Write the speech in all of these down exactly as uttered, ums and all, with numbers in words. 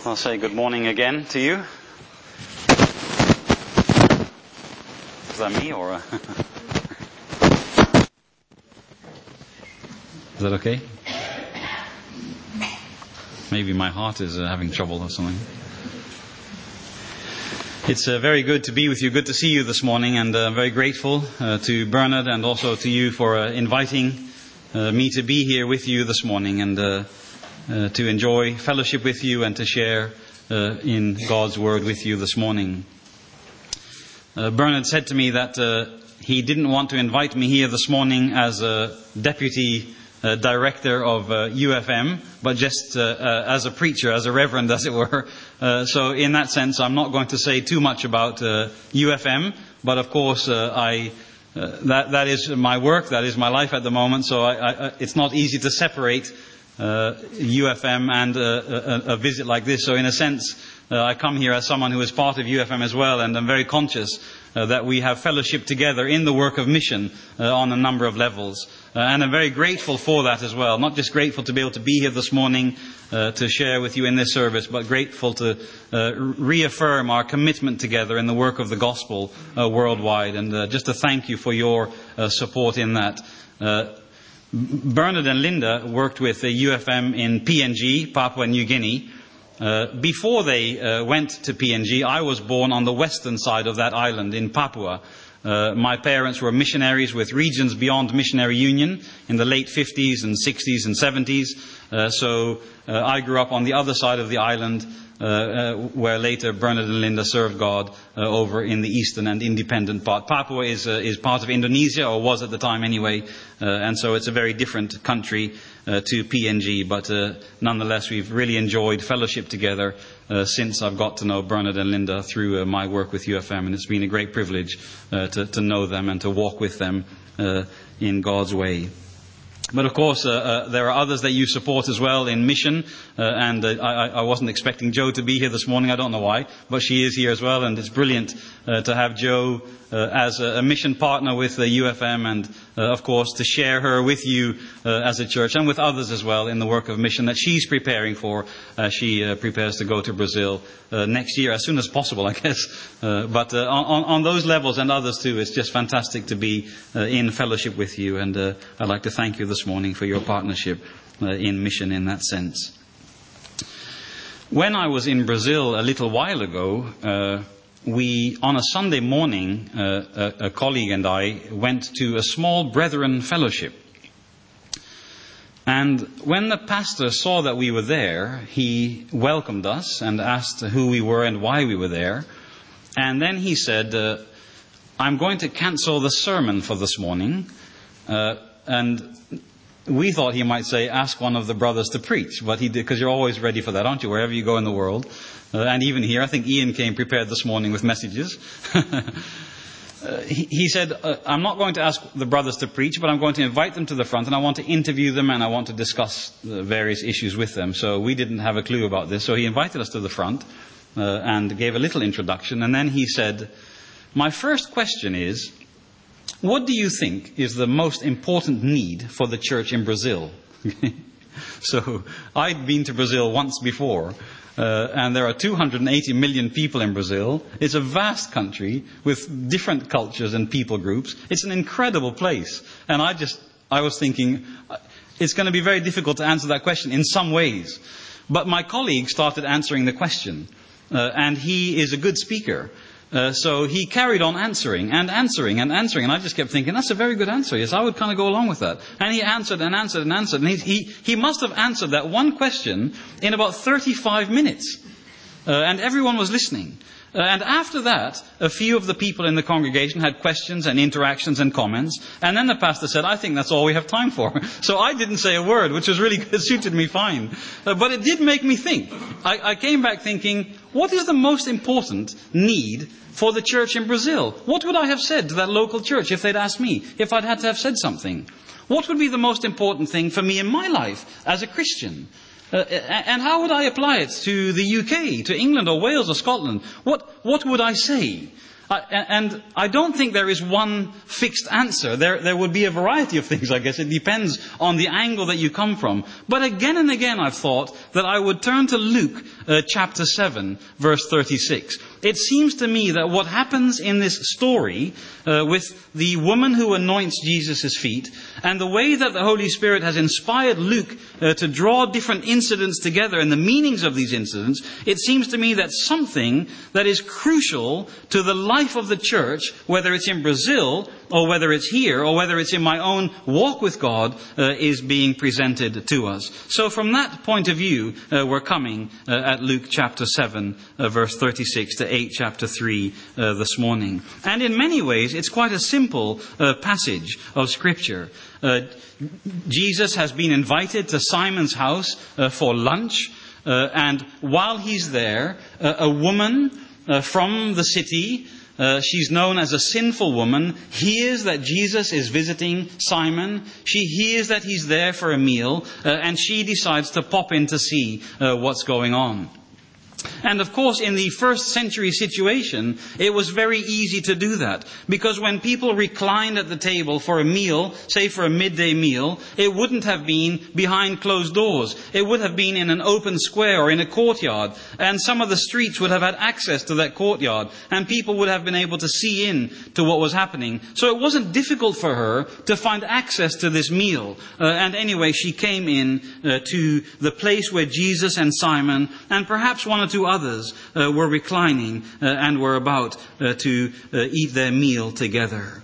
I'll say good morning again to you. Is that me or? Uh... Is that okay? Maybe my heart is uh, having trouble or something. It's uh, very good to be with you. Good to see you this morning, and uh, very grateful uh, to Bernard and also to you for uh, inviting uh, me to be here with you this morning and uh, uh, to enjoy fellowship with you and to share uh, in God's Word with you this morning. Uh, Bernard said to me that uh, he didn't want to invite me here this morning as a deputy Uh, director of uh, U F M, but just uh, uh, as a preacher, as a reverend, as it were. Uh, so in that sense, I'm not going to say too much about uh, U F M, but of course, uh, I uh, that that is my work, that is my life at the moment. So I, I, it's not easy to separate uh, U F M and uh, a, a visit like this. So in a sense, uh, I come here as someone who is part of U F M as well, and I'm very conscious uh, that we have fellowship together in the work of mission uh, on a number of levels. Uh, and I'm very grateful for that as well. Not just grateful to be able to be here this morning uh, to share with you in this service, but grateful to uh, reaffirm our commitment together in the work of the gospel uh, worldwide. And uh, just to thank you for your uh, support in that. Uh, Bernard and Linda worked with the U F M in P N G, Papua New Guinea. Uh, before they uh, went to P N G, I was born on the western side of that island in Papua. Uh, my parents were missionaries with Regions Beyond Missionary Union in the late fifties and sixties and seventies. Uh, so uh, I grew up on the other side of the island, uh, uh, where later Bernard and Linda served God uh, over in the eastern and independent part. Papua is uh, is part of Indonesia, or was at the time anyway, uh, and so it's a very different country uh, to P N G. But uh, nonetheless, we've really enjoyed fellowship together Uh, since I've got to know Bernard and Linda through uh, my work with U F M, and it's been a great privilege uh, to, to know them and to walk with them uh, in God's way. But of course, uh, uh, there are others that you support as well in mission, uh, and uh, I, I wasn't expecting Jo to be here this morning. I don't know why, but she is here as well, and it's brilliant uh, to have Jo uh, as a, a mission partner with the U F M, and uh, of course to share her with you uh, as a church and with others as well in the work of mission that she's preparing for as she uh, prepares to go to Brazil uh, next year, as soon as possible, I guess. Uh, but uh, on, on those levels and others too, it's just fantastic to be uh, in fellowship with you, and uh, I'd like to thank you this morning for your partnership uh, in mission in that sense. When I was in Brazil a little while ago, uh, we, on a Sunday morning, uh, a, a colleague and I went to a small brethren fellowship. And when the pastor saw that we were there, he welcomed us and asked who we were and why we were there. And then he said, uh, I'm going to cancel the sermon for this morning. Uh, and we thought he might say, ask one of the brothers to preach. But he did, because you're always ready for that, aren't you, wherever you go in the world. Uh, and even here, I think Ian came prepared this morning with messages. Uh, he, he said, uh, I'm not going to ask the brothers to preach, but I'm going to invite them to the front, and I want to interview them, and I want to discuss the various issues with them. So we didn't have a clue about this. So he invited us to the front uh, and gave a little introduction. And then he said, my first question is, what do you think is the most important need for the church in Brazil? So I'd been to Brazil once before. Uh, and there are two hundred eighty million people in Brazil. It's a vast country with different cultures and people groups. It's an incredible place. And I just, I was thinking, it's going to be very difficult to answer that question in some ways. But my colleague started answering the question. Uh, and he is a good speaker. Uh, so he carried on answering and answering and answering. And I just kept thinking, that's a very good answer. Yes, I would kind of go along with that. And he answered and answered and answered. And he, he, he must have answered that one question in about thirty-five minutes. Uh, and everyone was listening. Uh, and after that, a few of the people in the congregation had questions and interactions and comments. And then the pastor said, I think that's all we have time for. So I didn't say a word, which was really, it suited me fine. Uh, but it did make me think. I, I came back thinking, what is the most important need for the church in Brazil? What would I have said to that local church if they'd asked me, if I'd had to have said something? What would be the most important thing for me in my life as a Christian? Uh, and how would I apply it to the U K, to England or Wales or Scotland? What what would I say? I, and I don't think there is one fixed answer. There, there would be a variety of things, I guess. It depends on the angle that you come from. But again and again I've thought that I would turn to Luke uh, chapter seven, verse thirty-six. It seems to me that what happens in this story uh, with the woman who anoints Jesus' feet, and the way that the Holy Spirit has inspired Luke uh, to draw different incidents together and the meanings of these incidents, it seems to me that something that is crucial to the life of the church, whether it's in Brazil or whether it's here or whether it's in my own walk with God, uh, is being presented to us. So from that point of view, uh, we're coming uh, at Luke chapter seven, uh, verse thirty-six to eight, chapter three uh, this morning. And in many ways, it's quite a simple uh, passage of Scripture. Uh, Jesus has been invited to Simon's house uh, for lunch. Uh, and while he's there, uh, a woman uh, from the city, Uh, she's known as a sinful woman, hears that Jesus is visiting Simon. She hears that he's there for a meal, uh, and she decides to pop in to see uh, what's going on. And of course, in the first century situation, it was very easy to do that. Because when people reclined at the table for a meal, say for a midday meal, it wouldn't have been behind closed doors. It would have been in an open square or in a courtyard. And some of the streets would have had access to that courtyard. And people would have been able to see in to what was happening. So it wasn't difficult for her to find access to this meal. Uh, and anyway, she came in uh, to the place where Jesus and Simon, and perhaps one or two others uh, were reclining uh, and were about uh, to uh, eat their meal together.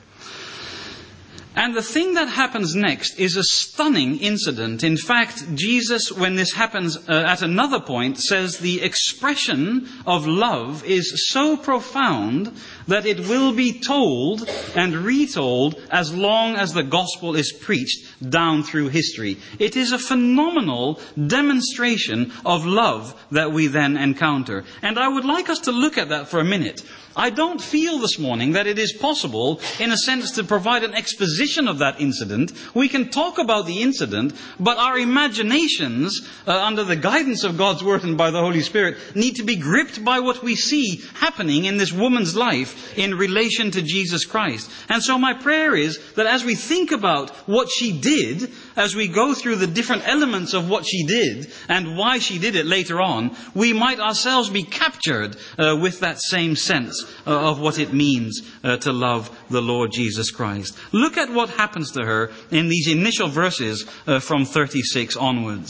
And the thing that happens next is a stunning incident. In fact, Jesus, when this happens uh, at another point, says the expression of love is so profound that it will be told and retold as long as the gospel is preached down through history. It is a phenomenal demonstration of love that we then encounter. And I would like us to look at that for a minute. I don't feel this morning that it is possible, in a sense, to provide an exposition of that incident. We can talk about the incident, but our imaginations, uh, under the guidance of God's Word and by the Holy Spirit, need to be gripped by what we see happening in this woman's life in relation to Jesus Christ. And so my prayer is that as we think about what she did, as we go through the different elements of what she did and why she did it later on, we might ourselves be captured uh, with that same sense uh, of what it means uh, to love the Lord Jesus Christ. Look at what happens to her in these initial verses uh, from thirty-six onwards.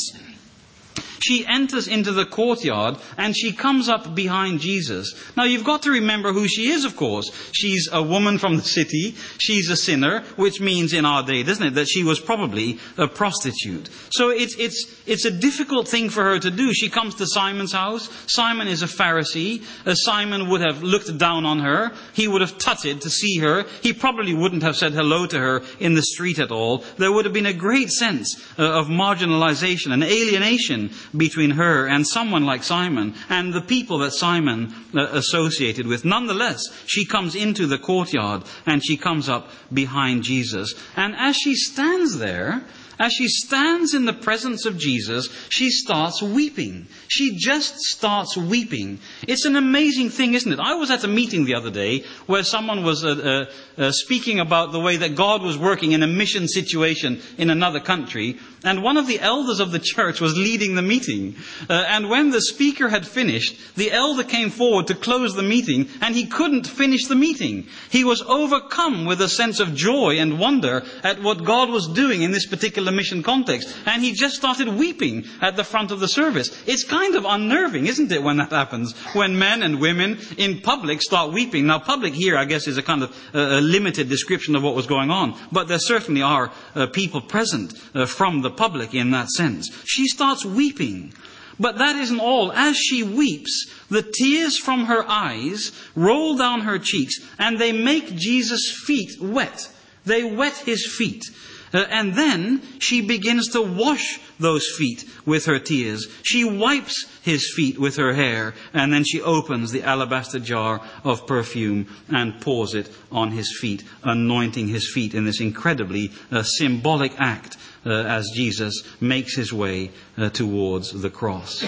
She enters into the courtyard and she comes up behind Jesus. Now you've got to remember who she is, of course. She's a woman from the city. She's a sinner, which means in our day, doesn't it, that she was probably a prostitute. So it's, it's, it's a difficult thing for her to do. She comes to Simon's house. Simon is a Pharisee. Uh, Simon would have looked down on her. He would have tutted to see her. He probably wouldn't have said hello to her in the street at all. There would have been a great sense uh, of marginalization and alienation between her and someone like Simon and the people that Simon uh, associated with. Nonetheless, she comes into the courtyard and she comes up behind Jesus. And as she stands there, as she stands in the presence of Jesus, she starts weeping. She just starts weeping. It's an amazing thing, isn't it? I was at a meeting the other day where someone was uh, uh, uh, speaking about the way that God was working in a mission situation in another country. And one of the elders of the church was leading the meeting. Uh, and when the speaker had finished, the elder came forward to close the meeting, and he couldn't finish the meeting. He was overcome with a sense of joy and wonder at what God was doing in this particular mission context. And he just started weeping at the front of the service. It's kind of unnerving, isn't it, when that happens? When men and women in public start weeping. Now, public here, I guess, is a kind of uh, a limited description of what was going on. But there certainly are uh, people present uh, from the public in that sense. She starts weeping. But that isn't all. As she weeps, the tears from her eyes roll down her cheeks, and they make Jesus' feet wet. They wet his feet. Uh, and then she begins to wash those feet with her tears. She wipes his feet with her hair, and then she opens the alabaster jar of perfume and pours it on his feet, anointing his feet in this incredibly uh, symbolic act uh, as Jesus makes his way uh, towards the cross.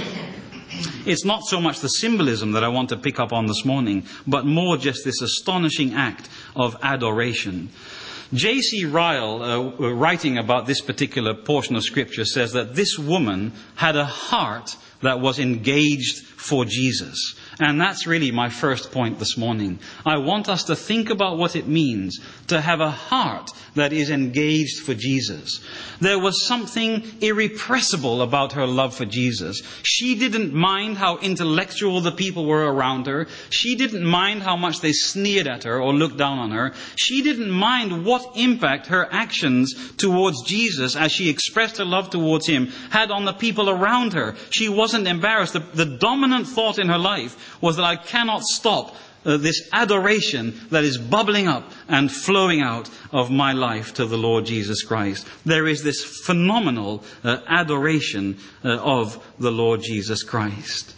It's not so much the symbolism that I want to pick up on this morning, but more just this astonishing act of adoration. J C Ryle, uh, writing about this particular portion of Scripture, says that this woman had a heart that was engaged for Jesus. And that's really my first point this morning. I want us to think about what it means to have a heart that is engaged for Jesus. There was something irrepressible about her love for Jesus. She didn't mind how intellectual the people were around her. She didn't mind how much they sneered at her or looked down on her. She didn't mind what impact her actions towards Jesus, as she expressed her love towards him, had on the people around her. She wasn't embarrassed. The, the dominant thought in her life was that I cannot stop uh, this adoration that is bubbling up and flowing out of my life to the Lord Jesus Christ. There is this phenomenal uh, adoration uh, of the Lord Jesus Christ.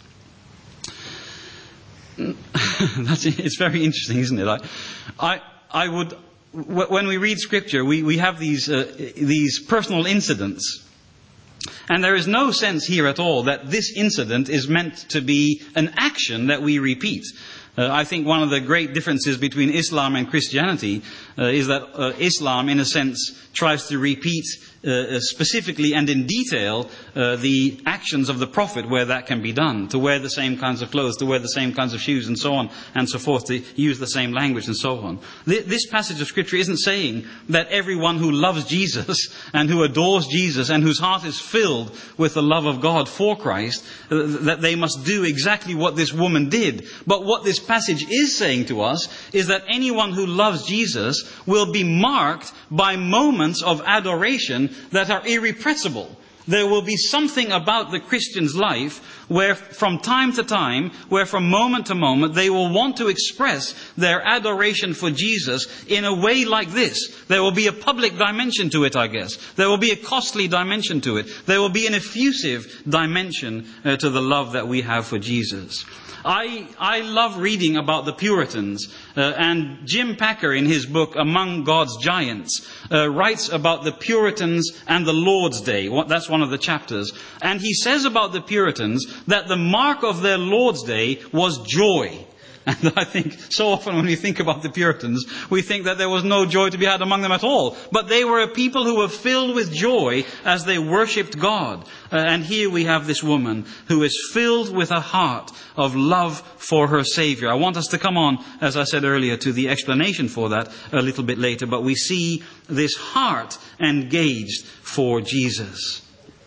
That's, it's very interesting, isn't it? I, I, I would, when we read Scripture, we, we have these, uh, these personal incidents. And there is no sense here at all that this incident is meant to be an action that we repeat. Uh, I think one of the great differences between Islam and Christianity uh, is that uh, Islam, in a sense, tries to repeat uh, specifically and in detail uh, the actions of the Prophet where that can be done. To wear the same kinds of clothes, to wear the same kinds of shoes and so on and so forth, to use the same language and so on. This passage of Scripture isn't saying that everyone who loves Jesus and who adores Jesus and whose heart is filled with the love of God for Christ, uh, that they must do exactly what this woman did. But what this passage is saying to us is that anyone who loves Jesus will be marked by moments of adoration that are irrepressible. There will be something about the Christian's life where from time to time, where from moment to moment, they will want to express their adoration for Jesus in a way like this. There will be a public dimension to it, I guess. There will be a costly dimension to it. There will be an effusive dimension uh, to the love that we have for Jesus. I, I love reading about the Puritans, uh, and Jim Packer in his book Among God's Giants uh, writes about the Puritans and the Lord's Day. That's one of the chapters. And he says about the Puritans that the mark of their Lord's Day was joy. And I think so often when we think about the Puritans, we think that there was no joy to be had among them at all. But they were a people who were filled with joy as they worshipped God. Uh, and here we have this woman who is filled with a heart of love for her Savior. I want us to come on, as I said earlier, to the explanation for that a little bit later. But we see this heart engaged for Jesus.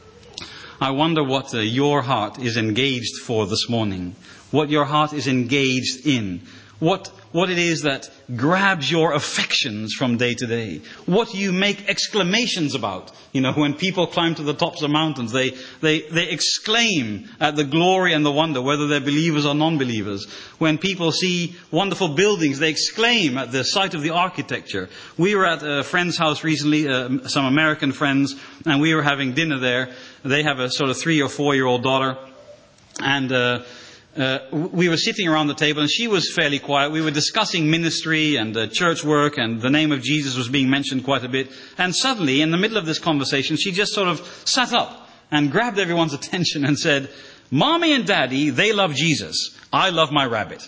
I wonder what uh, your heart is engaged for this morning. What your heart is engaged in. What, what it is that grabs your affections from day to day. What you make exclamations about. You know, when people climb to the tops of mountains, they, they, they exclaim at the glory and the wonder, whether they're believers or non-believers. When people see wonderful buildings, they exclaim at the sight of the architecture. We were at a friend's house recently, uh, some American friends, and we were having dinner there. They have a sort of three or four year old daughter. And, uh, Uh, we were sitting around the table and she was fairly quiet. We were discussing ministry and uh, church work, and the name of Jesus was being mentioned quite a bit. And suddenly, in the middle of this conversation, she just sort of sat up and grabbed everyone's attention and said, "Mommy and Daddy, they love Jesus. I love my rabbit."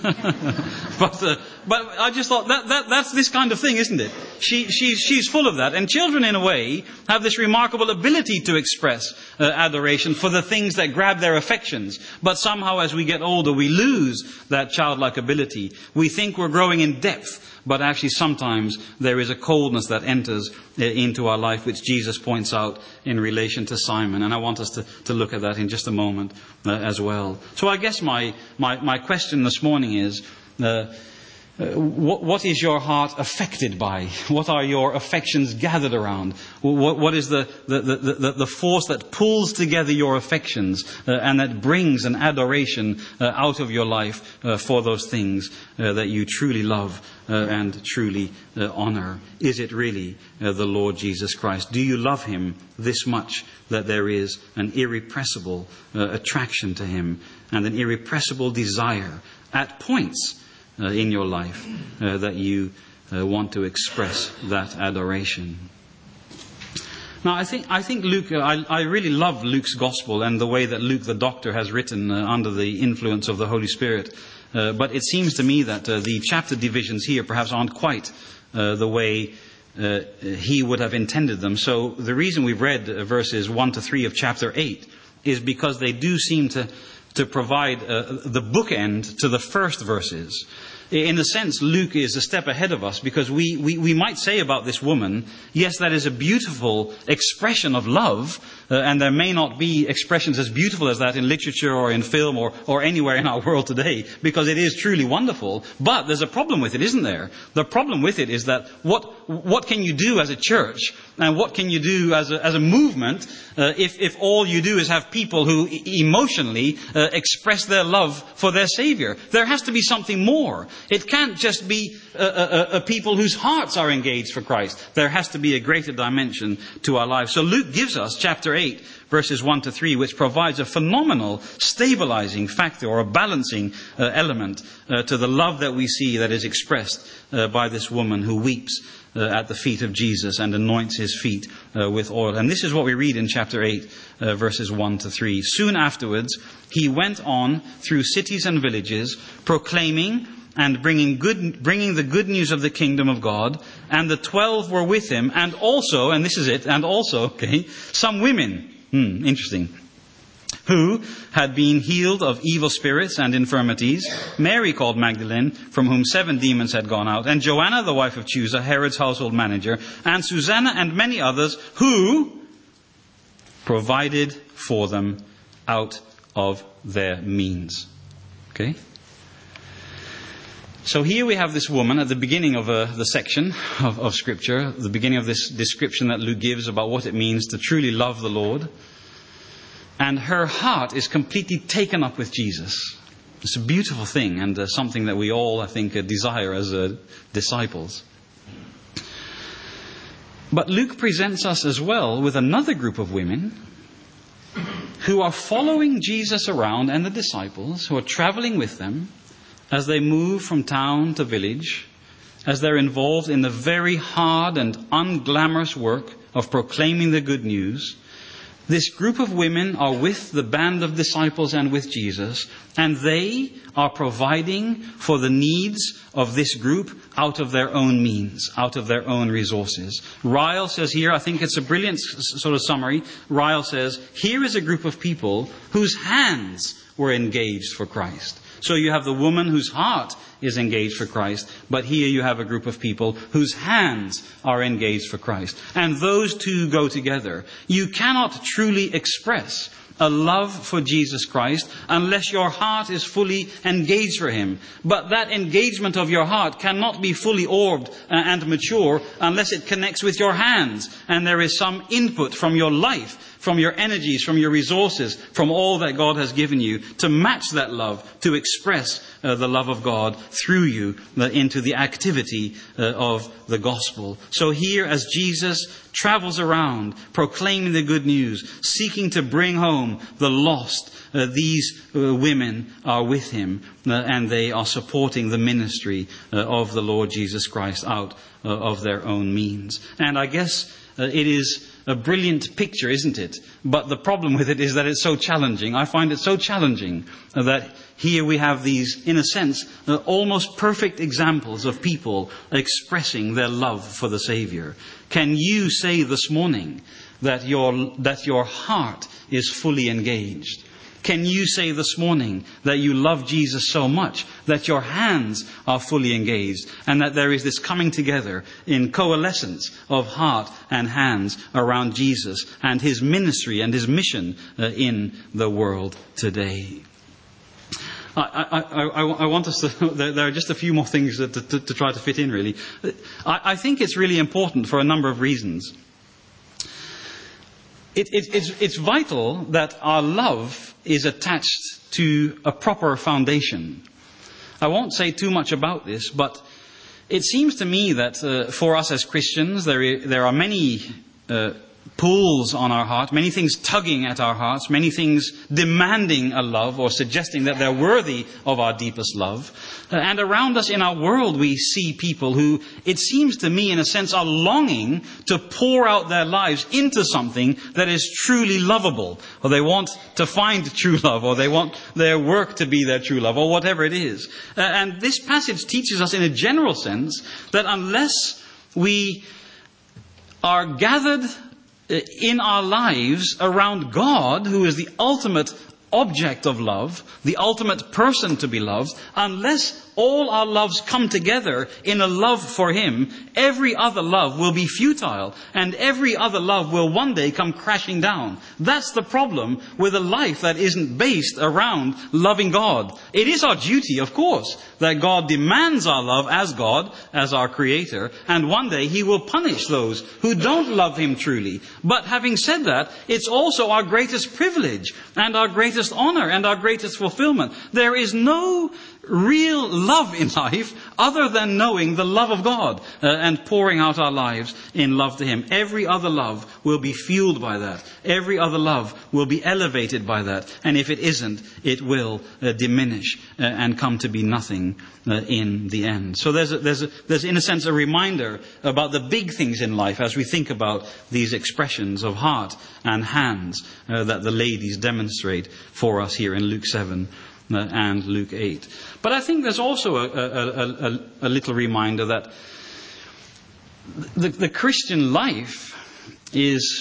but uh, but I just thought that, that that's this kind of thing, isn't it? She she's she's full of that, and children in a way have this remarkable ability to express uh, adoration for the things that grab their affections. But somehow, as we get older, we lose that childlike ability. We think we're growing in depth, but actually sometimes there is a coldness that enters uh, into our life, which Jesus points out in relation to Simon. And I want us to, to look at that in just a moment uh, as well. So I guess my my, my question this morning is, uh, Uh, what, what is your heart affected by? What are your affections gathered around? What, what is the, the, the, the force that pulls together your affections uh, and that brings an adoration uh, out of your life uh, for those things uh, that you truly love uh, and truly uh, honor? Is it really uh, the Lord Jesus Christ? Do you love him this much that there is an irrepressible uh, attraction to him and an irrepressible desire at points Uh, in your life uh, that you uh, want to express that adoration? Now, I think I think Luke. Uh, I, I really love Luke's gospel and the way that Luke, the doctor, has written uh, under the influence of the Holy Spirit. Uh, but it seems to me that uh, the chapter divisions here perhaps aren't quite uh, the way uh, he would have intended them. So the reason we've read uh, verses one to three of chapter eight is because they do seem to, to provide uh, the bookend to the first verses. In a sense, Luke is a step ahead of us, because we, we, we might say about this woman, yes, that is a beautiful expression of love, uh, and there may not be expressions as beautiful as that in literature or in film or, or anywhere in our world today, because it is truly wonderful. But there's a problem with it, isn't there? The problem with it is that what what can you do as a church, and what can you do as a, as a movement, uh, if, if all you do is have people who e- emotionally uh, express their love for their Savior? There has to be something more. It can't just be a, a, a people whose hearts are engaged for Christ. There has to be a greater dimension to our lives. So Luke gives us chapter eight, verses one to three, which provides a phenomenal stabilizing factor, or a balancing uh, element uh, to the love that we see that is expressed uh, by this woman who weeps uh, at the feet of Jesus and anoints his feet uh, with oil. And this is what we read in chapter eight, uh, verses one to three. Soon afterwards, he went on through cities and villages, proclaiming and bringing good, bringing the good news of the kingdom of God. And the twelve were with him, and also, and this is it, and also, okay, some women, hmm, interesting, who had been healed of evil spirits and infirmities. Mary called Magdalene, from whom seven demons had gone out, and Joanna, the wife of Chusa, Herod's household manager, and Susanna, and many others, who provided for them out of their means. Okay? So here we have this woman at the beginning of uh, the section of, of Scripture, the beginning of this description that Luke gives about what it means to truly love the Lord. And her heart is completely taken up with Jesus. It's a beautiful thing, and uh, something that we all, I think, uh, desire as uh, disciples. But Luke presents us as well with another group of women who are following Jesus around, and the disciples who are traveling with them as they move from town to village, as they're involved in the very hard and unglamorous work of proclaiming the good news. This group of women are with the band of disciples and with Jesus, and they are providing for the needs of this group out of their own means, out of their own resources. Ryle says here, I think it's a brilliant sort of summary. Ryle says, here is a group of people whose hands were engaged for Christ. So you have the woman whose heart is engaged for Christ, but here you have a group of people whose hands are engaged for Christ. And those two go together. You cannot truly express a love for Jesus Christ unless your heart is fully engaged for him. But that engagement of your heart cannot be fully orbed and mature unless it connects with your hands, and there is some input from your life, from your energies, from your resources, from all that God has given you to match that love, to express uh, the love of God through you uh, into the activity uh, of the gospel. So here, as Jesus travels around proclaiming the good news, seeking to bring home the lost, uh, these uh, women are with him, uh, and they are supporting the ministry uh, of the Lord Jesus Christ out uh, of their own means. And I guess uh, it is a brilliant picture, isn't it? But the problem with it is that it's so challenging. I find it so challenging that here we have these, in a sense, uh, almost perfect examples of people expressing their love for the Savior. Can you say this morning that your, that your heart is fully engaged? Can you say this morning that you love Jesus so much that your hands are fully engaged, and that there is this coming together in coalescence of heart and hands around Jesus and his ministry and his mission uh, in the world today? I, I, I, I want us to, there are just a few more things to, to, to try to fit in, really. I, I think it's really important for a number of reasons. It, it, it's, it's vital that our love is attached to a proper foundation. I won't say too much about this, but it seems to me that uh, for us as Christians, there, there are many uh, pulls on our heart, many things tugging at our hearts, many things demanding a love or suggesting that they're worthy of our deepest love. Uh, and around us in our world, we see people who, it seems to me, in a sense, are longing to pour out their lives into something that is truly lovable. Or they want to find true love, or they want their work to be their true love, or whatever it is. Uh, and this passage teaches us in a general sense that unless we are gathered in our lives around God, who is the ultimate object of love, the ultimate person to be loved, unless all our loves come together in a love for Him, every other love will be futile, and every other love will one day come crashing down. That's the problem with a life that isn't based around loving God. It is our duty, of course, that God demands our love as God, as our Creator, and one day He will punish those who don't love Him truly. But having said that, it's also our greatest privilege and our greatest honor and our greatest fulfillment. There is no real love in life other than knowing the love of God uh, and pouring out our lives in love to Him. Every other love will be fueled by that. Every other love will be elevated by that. And if it isn't, it will uh, diminish uh, and come to be nothing uh, in the end. So there's, a, there's, a, there's in a sense a reminder about the big things in life as we think about these expressions of heart and hands uh, that the ladies demonstrate for us here in Luke seven. Uh, and Luke eight. But I think there's also a, a, a, a little reminder that the, the Christian life is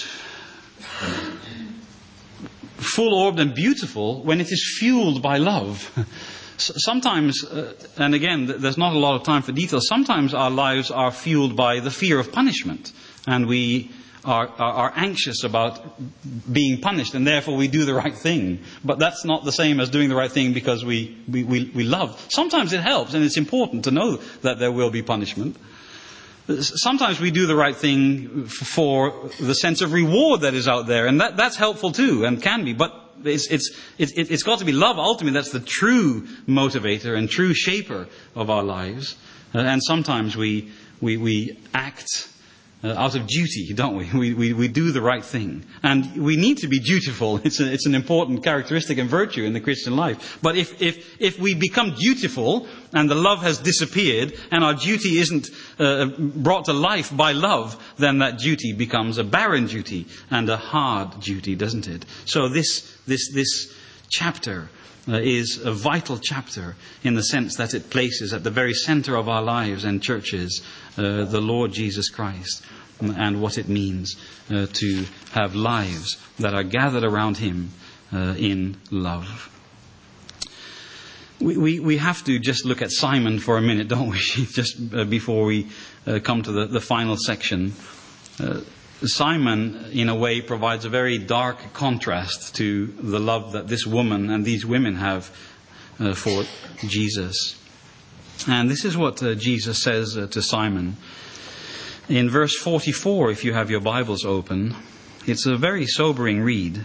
full-orbed and beautiful when it is fueled by love. Sometimes, uh, and again, there's not a lot of time for detail, sometimes our lives are fueled by the fear of punishment, and we Are, are, are anxious about being punished, and therefore we do the right thing. But that's not the same as doing the right thing because we, we, we, we love. Sometimes it helps, and it's important to know that there will be punishment. Sometimes we do the right thing for the sense of reward that is out there, and that, that's helpful too, and can be. But it's, it's, it's, it's got to be love, ultimately. That's the true motivator and true shaper of our lives. Uh, and sometimes we, we, we act Uh, out of duty, don't we? We, we? we do the right thing. And we need to be dutiful. It's, a, it's an important characteristic and virtue in the Christian life. But if, if, if we become dutiful and the love has disappeared and our duty isn't uh, brought to life by love, then that duty becomes a barren duty and a hard duty, doesn't it? So this, this, this chapter uh, is a vital chapter in the sense that it places at the very center of our lives and churches uh, the Lord Jesus Christ and what it means uh, to have lives that are gathered around Him uh, in love. We, we, we have to just look at Simon for a minute, don't we? Just uh, before we uh, come to the, the final section. Uh, Simon, in a way, provides a very dark contrast to the love that this woman and these women have uh, for Jesus. And this is what uh, Jesus says uh, to Simon. In verse forty-four, if you have your Bibles open, it's a very sobering read.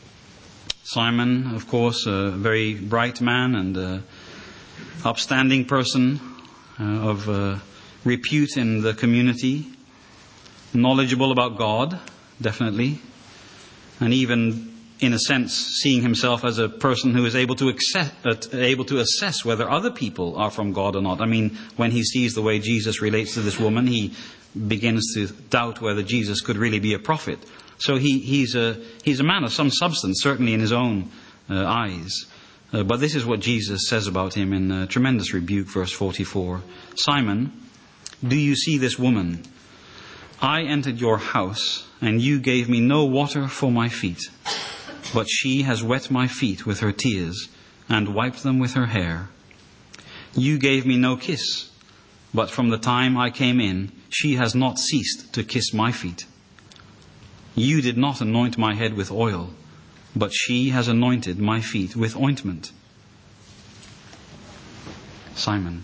Simon, of course, a very bright man and uh, upstanding person uh, of uh, repute in the community, knowledgeable about God, definitely, and even, in a sense, seeing himself as a person who is able to accept, uh, able to assess whether other people are from God or not. I mean, when he sees the way Jesus relates to this woman, he begins to doubt whether Jesus could really be a prophet. So he, he's a he's a man of some substance, certainly in his own uh, eyes. Uh, but this is what Jesus says about him in uh, tremendous rebuke, verse forty-four. Simon, do you see this woman? I entered your house, and you gave me no water for my feet. But she has wet my feet with her tears, and wiped them with her hair. You gave me no kiss, but from the time I came in, she has not ceased to kiss my feet. You did not anoint my head with oil, but she has anointed my feet with ointment. Simon,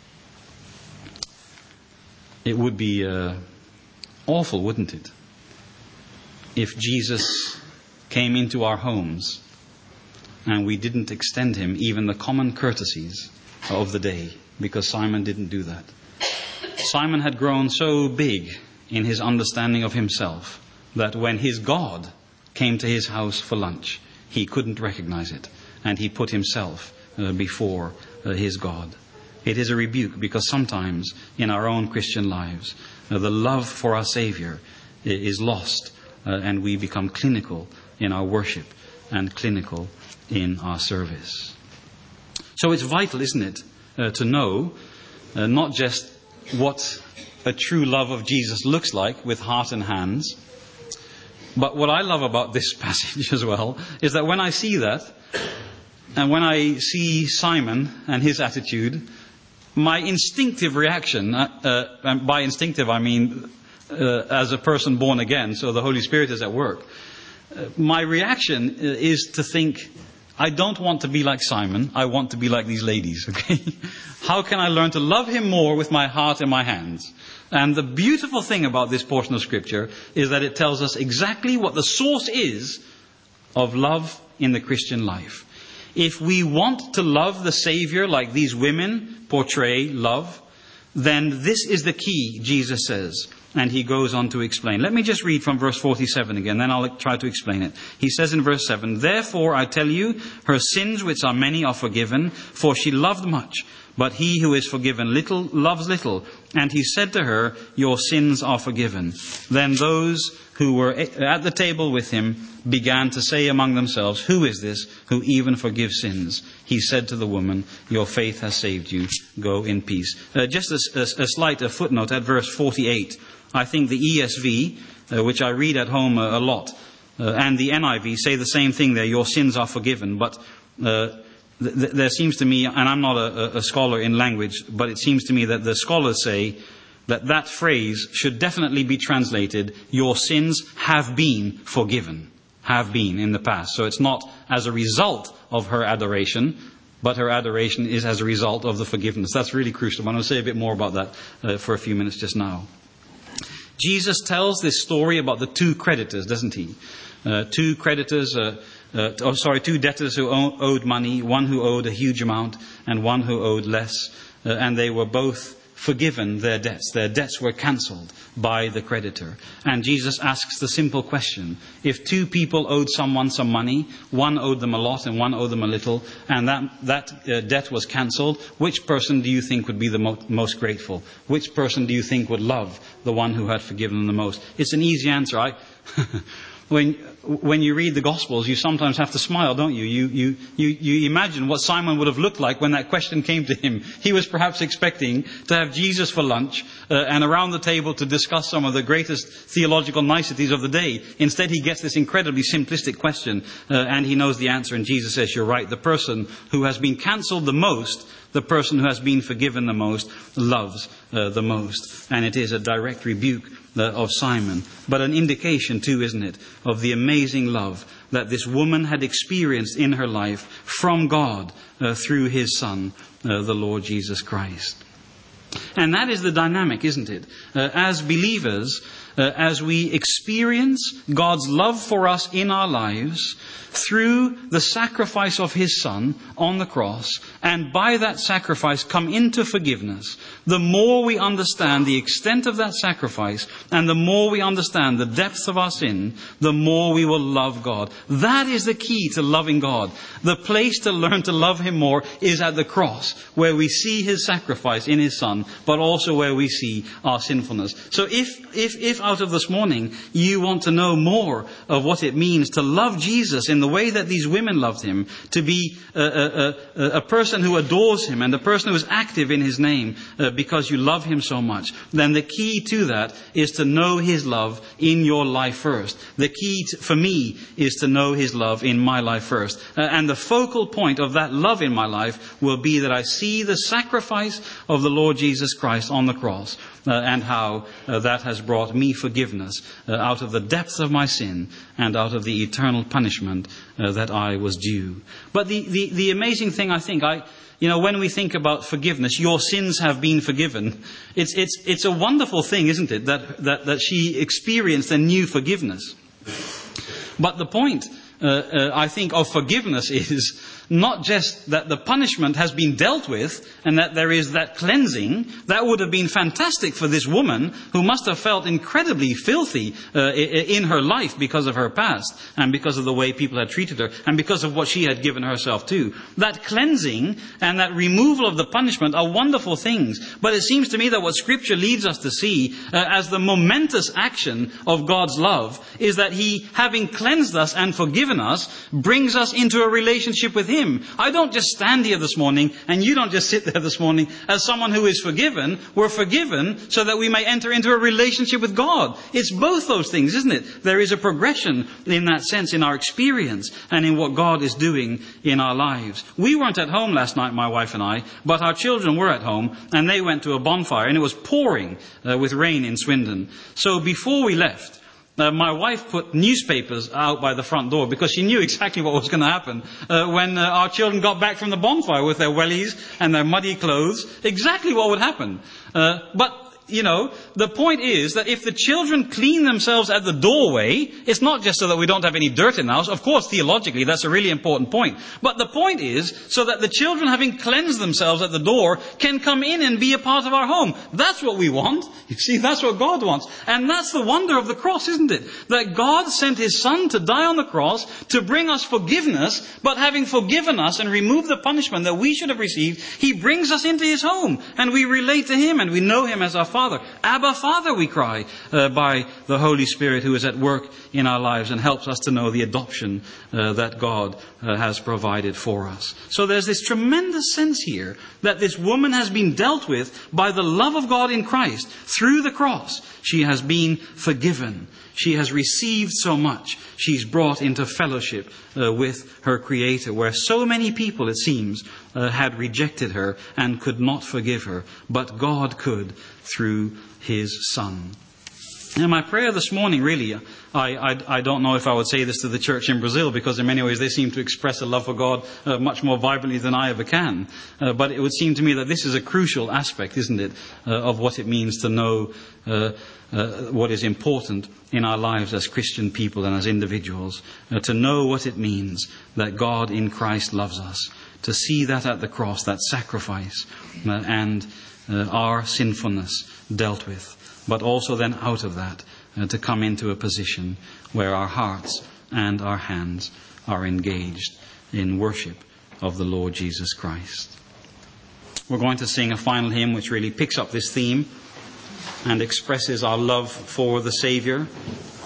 it would be uh, awful, wouldn't it, if Jesus came into our homes and we didn't extend him even the common courtesies of the day, because Simon didn't do that. Simon had grown so big in his understanding of himself that when his God came to his house for lunch, he couldn't recognize it, and he put himself uh, before uh, his God. It is a rebuke, because sometimes in our own Christian lives, uh, the love for our Savior is lost, uh, and we become clinical in our worship and clinical in our service. So it's vital, isn't it, uh, to know uh, not just what a true love of Jesus looks like with heart and hands, But what I love about this passage as well is that when I see that, and when I see Simon and his attitude, my instinctive reaction, uh, uh, and by instinctive I mean uh, as a person born again, so the Holy Spirit is at work, uh, my reaction is to think, I don't want to be like Simon, I want to be like these ladies, okay? How can I learn to love him more with my heart and my hands? And the beautiful thing about this portion of Scripture is that it tells us exactly what the source is of love in the Christian life. If we want to love the Savior like these women portray love, then this is the key, Jesus says. And he goes on to explain. Let me just read from verse forty-seven again, then I'll try to explain it. He says in verse seven, "Therefore I tell you, her sins which are many are forgiven, for she loved much. But he who is forgiven little loves little. And he said to her, your sins are forgiven. Then those who were at the table with him began to say among themselves, who is this who even forgives sins? He said to the woman, your faith has saved you. Go in peace." Uh, just a, a, a slight a footnote at verse forty-eight. I think the E S V, uh, which I read at home a, a lot, uh, and the N I V say the same thing there. Your sins are forgiven. But uh, th- th- there seems to me, and I'm not a, a scholar in language, but it seems to me that the scholars say that that phrase should definitely be translated, your sins have been forgiven. Have been in the past. So it's not as a result of her adoration, but her adoration is as a result of the forgiveness. That's really crucial. I'm going to say a bit more about that uh, for a few minutes just now. Jesus tells this story about the two creditors, doesn't he? Uh, two creditors, uh, uh, oh sorry, two debtors who owed money, one who owed a huge amount and one who owed less, uh, and they were both forgiven their debts. Their debts were cancelled by the creditor. And Jesus asks the simple question, if two people owed someone some money, one owed them a lot and one owed them a little, and that, that uh, debt was cancelled, which person do you think would be the mo- most grateful? Which person do you think would love the one who had forgiven them the most? It's an easy answer. I... When when you read the Gospels, you sometimes have to smile, don't you? You, you? you you imagine what Simon would have looked like when that question came to him. He was perhaps expecting to have Jesus for lunch uh, and around the table to discuss some of the greatest theological niceties of the day. Instead, he gets this incredibly simplistic question uh, and he knows the answer. And Jesus says, you're right, the person who has been cancelled the most, the person who has been forgiven the most, loves uh, the most. And it is a direct rebuke uh, of Simon, but an indication too, isn't it, of the amazing love that this woman had experienced in her life from God uh, through his Son, uh, the Lord Jesus Christ. And that is the dynamic, isn't it? Uh, as believers, uh, as we experience God's love for us in our lives through the sacrifice of his Son on the cross, and by that sacrifice come into forgiveness, the more we understand the extent of that sacrifice and the more we understand the depths of our sin, the more we will love God. That is the key to loving God. The place to learn to love him more is at the cross, where we see his sacrifice in his Son, but also where we see our sinfulness. So if, if, if out of this morning you want to know more of what it means to love Jesus in the way that these women loved him, to be a, a, a, a person who adores him and a person who is active in his name uh, because you love him so much, then the key to that is to know his love in your life first. The key to, for me is to know his love in my life first. Uh, and the focal point of that love in my life will be that I see the sacrifice of the Lord Jesus Christ on the cross. Uh, and how uh, that has brought me forgiveness uh, out of the depths of my sin and out of the eternal punishment uh, that I was due. But the, the, the amazing thing, I think, I, you know, when we think about forgiveness, your sins have been forgiven. It's, it's, it's a wonderful thing, isn't it, that, that, that she experienced a new forgiveness. But the point, uh, uh, I think, of forgiveness is not just that the punishment has been dealt with and that there is that cleansing. That would have been fantastic for this woman who must have felt incredibly filthy uh, in her life because of her past and because of the way people had treated her and because of what she had given herself to. That cleansing and that removal of the punishment are wonderful things. But it seems to me that what Scripture leads us to see uh, as the momentous action of God's love is that he, having cleansed us and forgiven us, brings us into a relationship with him. him. I don't just stand here this morning, and you don't just sit there this morning as someone who is forgiven. We're forgiven so that we may enter into a relationship with God. It's both those things, isn't it? There is a progression in that sense in our experience and in what God is doing in our lives. We weren't at home last night, my wife and I, but our children were at home, and they went to a bonfire, and it was pouring uh, with rain in Swindon. So before we left, Uh, my wife put newspapers out by the front door because she knew exactly what was going to happen uh, when uh, our children got back from the bonfire with their wellies and their muddy clothes. Exactly what would happen. Uh, but, you know, the point is that if the children clean themselves at the doorway, it's not just so that we don't have any dirt in the house. Of course, theologically, that's a really important point. But the point is so that the children, having cleansed themselves at the door, can come in and be a part of our home. That's what we want. You see, that's what God wants. And that's the wonder of the cross, isn't it? That God sent his Son to die on the cross to bring us forgiveness, but having forgiven us and removed the punishment that we should have received, he brings us into his home, and we relate to him, and we know him as our Father. Father. Abba, Father, we cry uh, by the Holy Spirit who is at work in our lives and helps us to know the adoption uh, that God uh, has provided for us. So there's this tremendous sense here that this woman has been dealt with by the love of God in Christ through the cross. She has been forgiven. She has received so much. She's brought into fellowship uh, with her Creator, where so many people, it seems, uh, had rejected her and could not forgive her. But God could through his Son. And my prayer this morning, really, I, I, I don't know if I would say this to the church in Brazil, because in many ways they seem to express a love for God uh, much more vibrantly than I ever can. Uh, but it would seem to me that this is a crucial aspect, isn't it, uh, of what it means to know uh, uh, what is important in our lives as Christian people and as individuals. Uh, to know what it means that God in Christ loves us. To see that at the cross, that sacrifice uh, and uh, our sinfulness dealt with. But also then out of that, uh, to come into a position where our hearts and our hands are engaged in worship of the Lord Jesus Christ. We're going to sing a final hymn which really picks up this theme and expresses our love for the Saviour